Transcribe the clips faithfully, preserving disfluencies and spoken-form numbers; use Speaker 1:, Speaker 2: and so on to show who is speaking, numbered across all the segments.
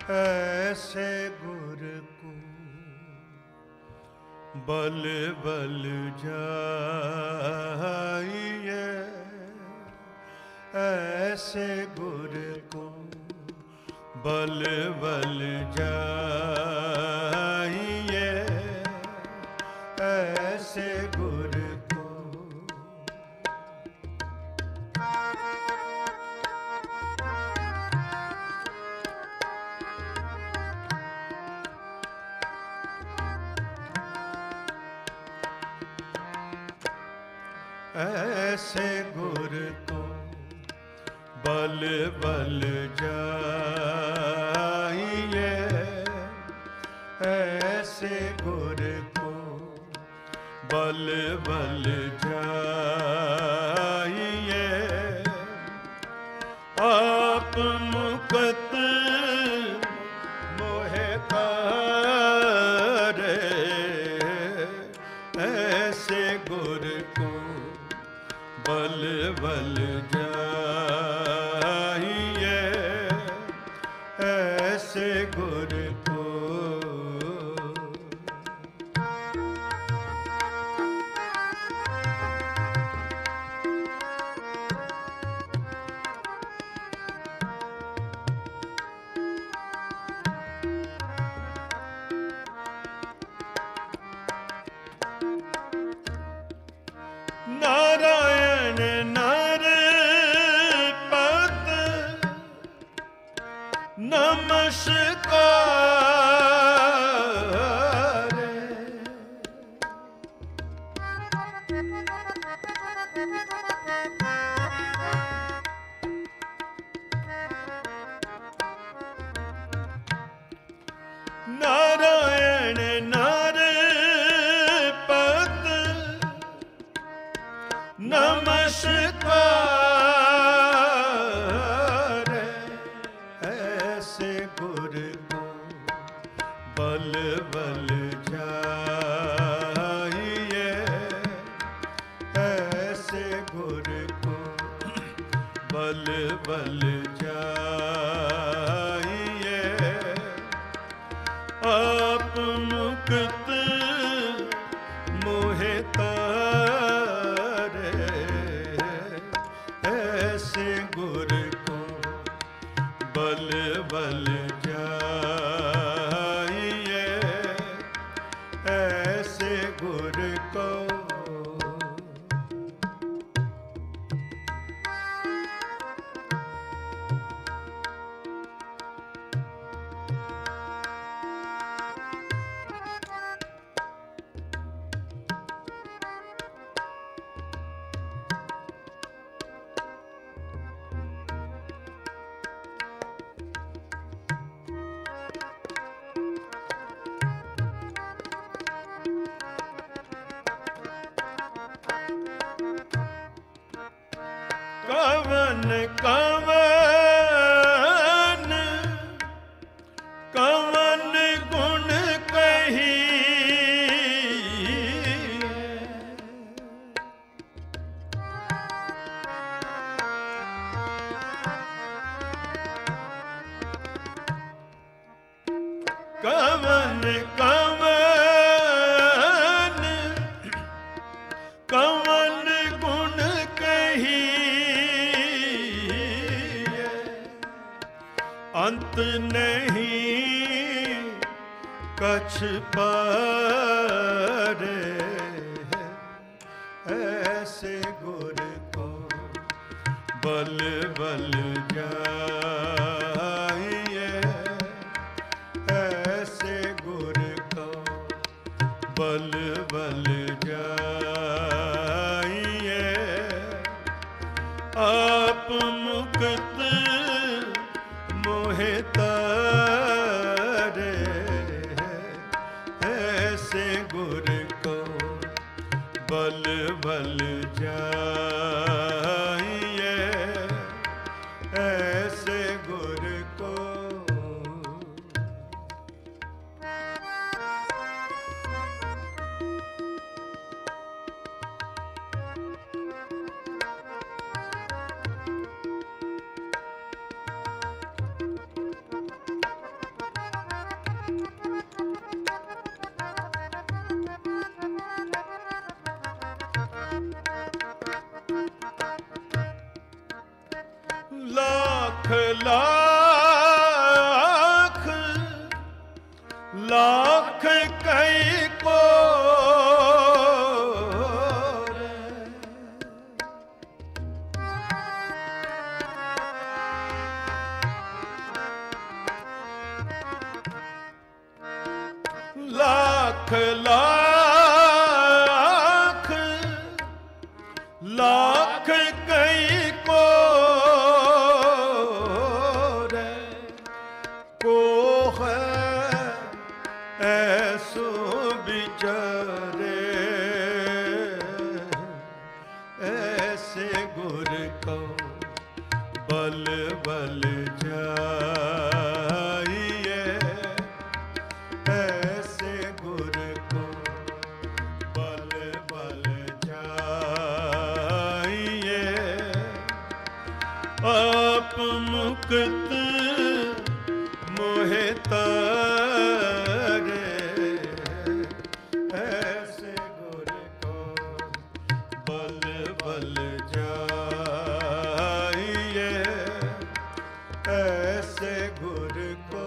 Speaker 1: ऐसे गुर को बल बल जाइए, ऐसे गुर को बल बल जाइए, ऐसे गुर को। ऐसे गुर को बल बल जाइए, ऐसे गुर को बल बल जाइए। आप मुकत मोहे करे, ऐसे गुर को बल बल जाइए, ऐसे गुर को। नारायण नर पत नमस्कार, नारायण नर पत नमस्कार, ऐसे गुर को बल बल जाइए, ऐसे गुर को बल बल जाइए। आप मुक्त मोहे तारे, ऐसे गुर को बल बल जाइए, ऐसे गुर को। कवन कवन कवन गुण कही, कवन कवन कवन गुण कही, अंत नहीं कछ पारे, ऐसे गुर को बल बल जाइए, ऐसे गुर को बल बल जाइए। आप मुक्त मोहे तारे, ऐसे गुर को बल बल जाइए, ऐसे गुर को। लाख कई को लाख लाख लाख कई को रे को है ऐसो बिचारे ऐसे गुर को बल बल जाइए ऐसे गुर को बल बल जाइए आप मुक्त मोहे तारे ऐसे गुर को बल बल जाइए ऐसे गुर को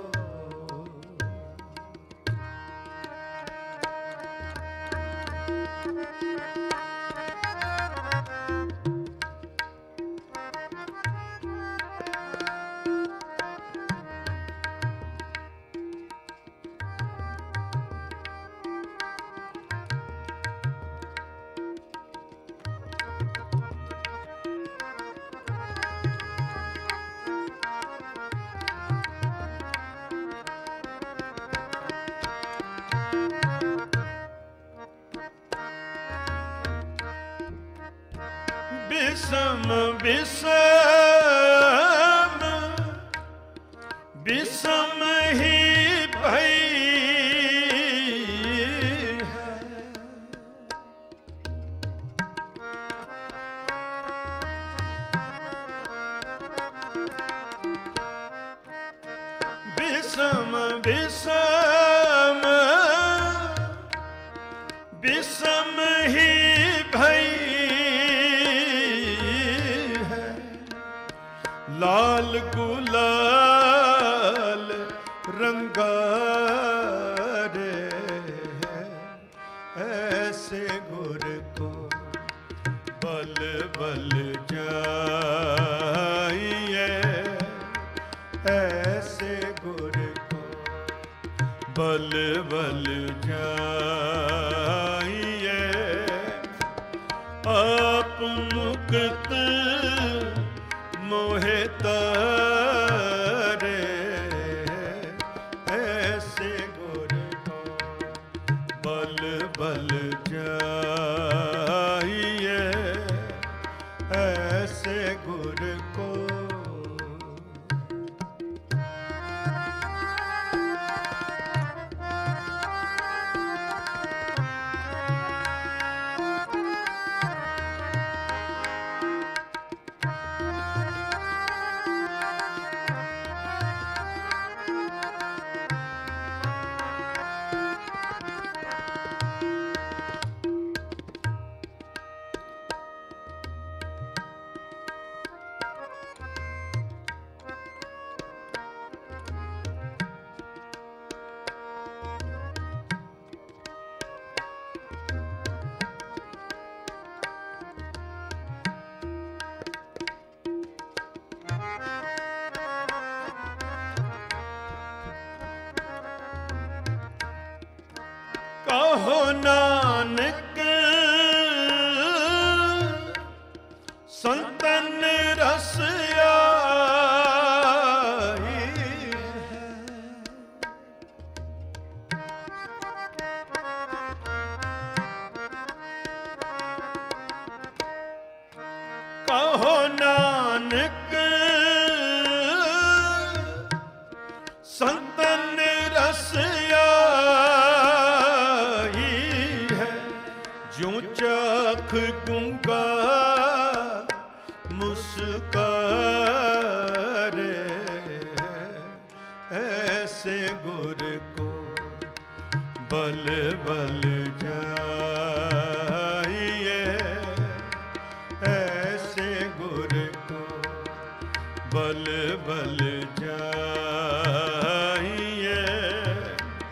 Speaker 1: विषम विषम विषम ही भई है विषम विषम विषम ही भई लाल गुलाल रंगारे ऐसे गुर को बल बल जाइए ऐसे गुर को बल बल जाइए आप मुक्त मोहे तारे ऐसे गुर को बल बल जाइए ऐसे गुर को कहो नानक संतन रस आई है कहो नानक संतन रस चख गूंगा मुस्कारे ऐसे गुर को बल बल जाइए ऐसे गुर को बल बल जाइए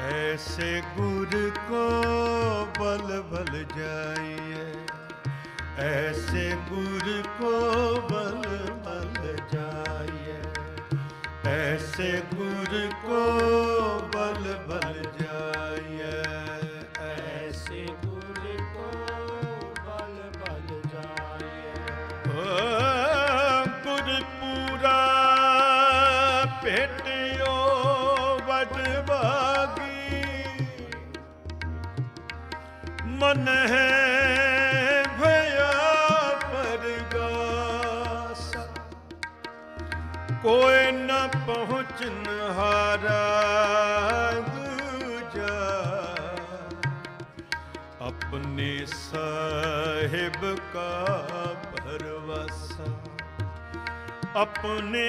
Speaker 1: ऐसे गुर को बल बल जाइए, ऐसे गुर को बल बल जाइए, ऐसे गुर को बल बल जाइए,
Speaker 2: ऐसे गुर को बल बल जाइए।
Speaker 1: गुरपुरा भेटियो वड भागी, मन है भया परगासा, कोई न पहुँचन हारा दूजा, अपने साहिब का भरवासा, अपने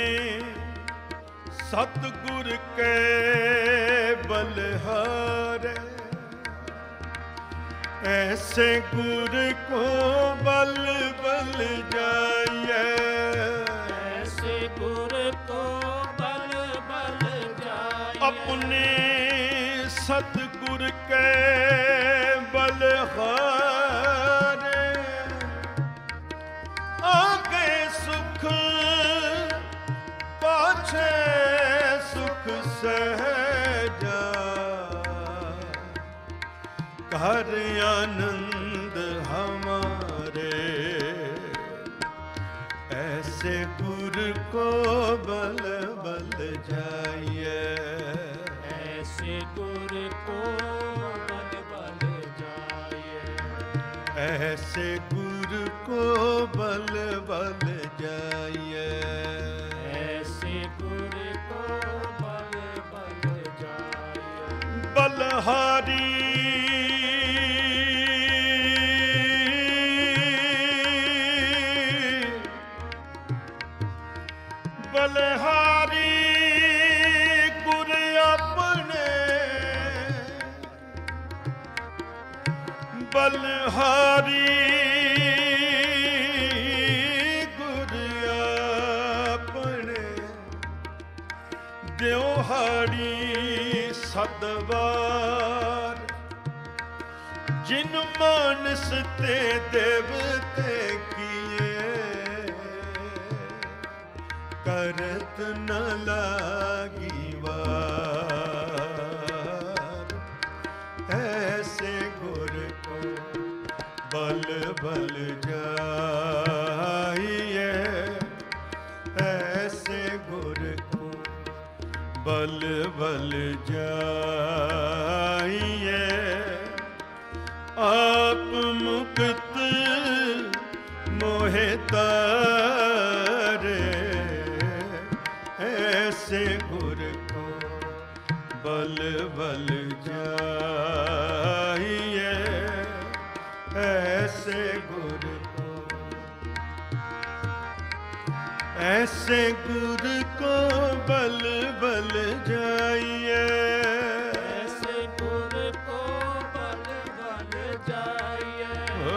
Speaker 1: सतगुर के बलहारे, ऐसे गुर को बल बल जाइए,
Speaker 2: ऐसे गुर को बल बल जाइए।
Speaker 1: अपने सतगुर के बलहारे, आगे सुख पाछे सुख सहजा, घर आनंद हमारे, ऐसे गुर को बल बल जाइए,
Speaker 2: ऐसे गुर को बल बल जाइए।
Speaker 1: ऐसे गुर को बल बल जाइए,
Speaker 2: ऐसे गुर को बल बल जाइए।
Speaker 1: बलहारी बलहारी गुर अपने, बलहारी गुर अपने, दिहाड़ी सदवार, जिन मानस ते देवते किए, करत न लागी वार, ऐसे गुर को बल बल जाइए, ऐसे गुर को बल बल जाइए, आप मुक्त मोहे तारे, ऐसे गुर को बल बल जाइए, ऐसे गुर को, ऐसे गुर को बल बल जाइए,
Speaker 2: ऐसे गुर को बल बल जाइए।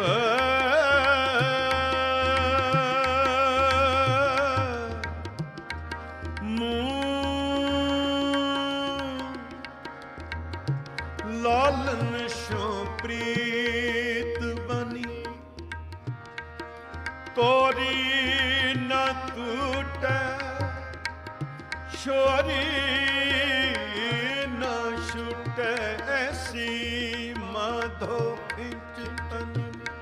Speaker 1: लालन शो प्रीत बनी, तोरी न टूटे, छोरी न छूटे, ऐसी माधो खिंच तन,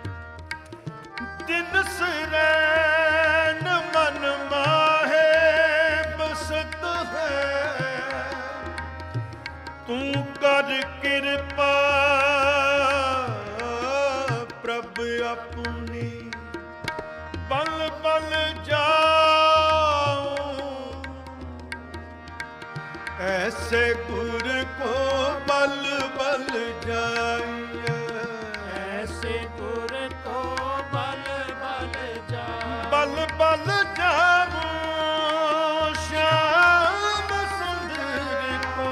Speaker 1: दिन सरैन मन माहे बसत है, तू कर कृपा प्रभ अपनी, बल बल जाऊं, ऐसे गुर को बल बल जाइए,
Speaker 2: ऐसे गुर को बल बल जाइए।
Speaker 1: बल बल जाऊं श्याम सुंदर को,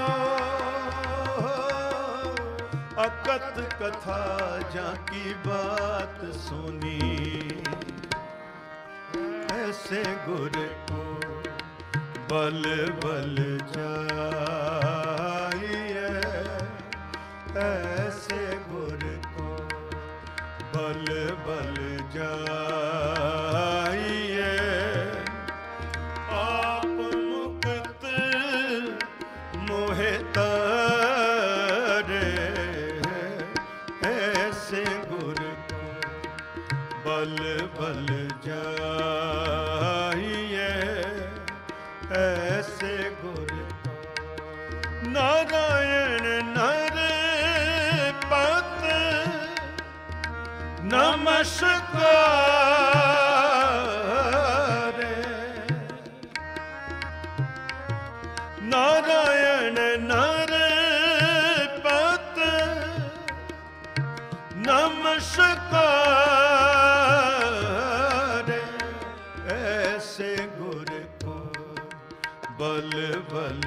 Speaker 1: अकत कथा जाकी बात सुनी, ऐसे गुर को बल बल जाइए, ऐसे गुर को बल बल जाइए। आप मुक्त मोहे तारे, ऐसे गुर को बल बल जाइए। ऐसे गुर को नारायण नर पत नमस्कार। नारायण नर पत नमस्कार। ऐसे गुर को बल बल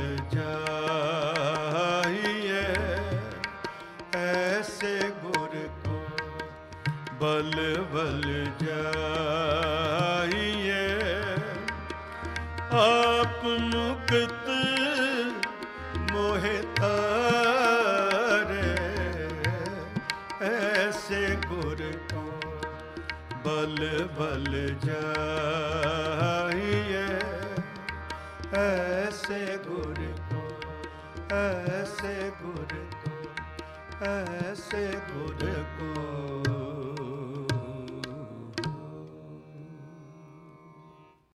Speaker 1: जाइए। ऐसे गुर को बल बल जाइए। आप मुक्त मोहे तारे, ऐसे गुर को बल बल जाइए। ऐसे गुर को ऐसे गुर को ऐसे गुर को